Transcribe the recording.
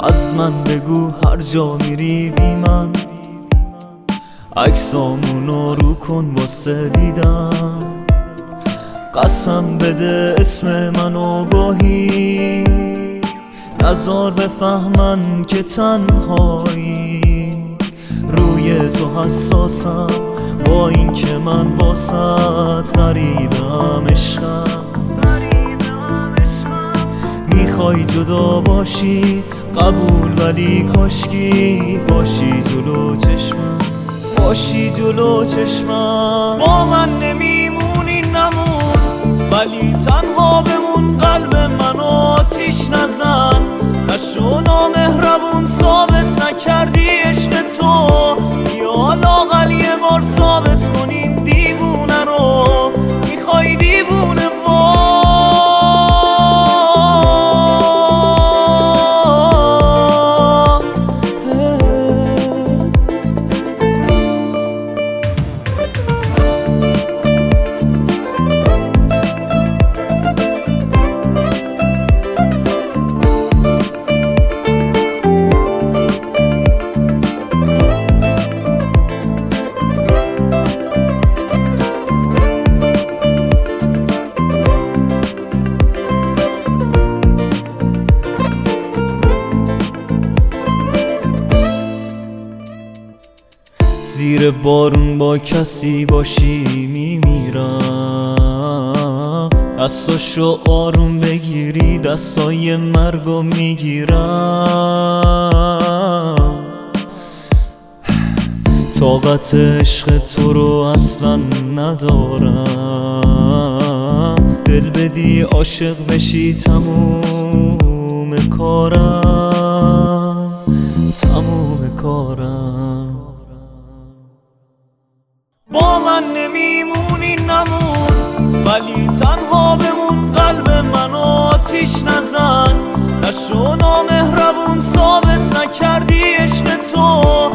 از من بگو هر جا میری بی من، عکسامونو رو کن واسه دیدم. قسم بده اسم منو گاهی نزار بفهمن که تنهایی. روی تو حساسم با این که من واسط غریبم عشقم. میخوای جدا باشی قبول، ولی کاشکی باشی جلو چشمم، باشی جلو چشمم. با من نمیمونی نمون، ولی تنها بمون. قلب منو آتیش نزن، نشو نامهربون. ثابت نکردی عشق تو، یا لااقل یه بار ثابت کنیم دیوونه رو. میخوای دیوونه زیر بارون با کسی باشی میمیرم. دستاشو آروم بگیری دستای مرگو میگیرم. طاقت عشق تو رو اصلا ندارم. دل بدی عاشق بشی تموم کارم، تموم کارم. با من نمیمونی نمون، ولی تنها بمون. قلب منو آتیش نزن، نشو نامهربون. ثابت نکردی عشق تو،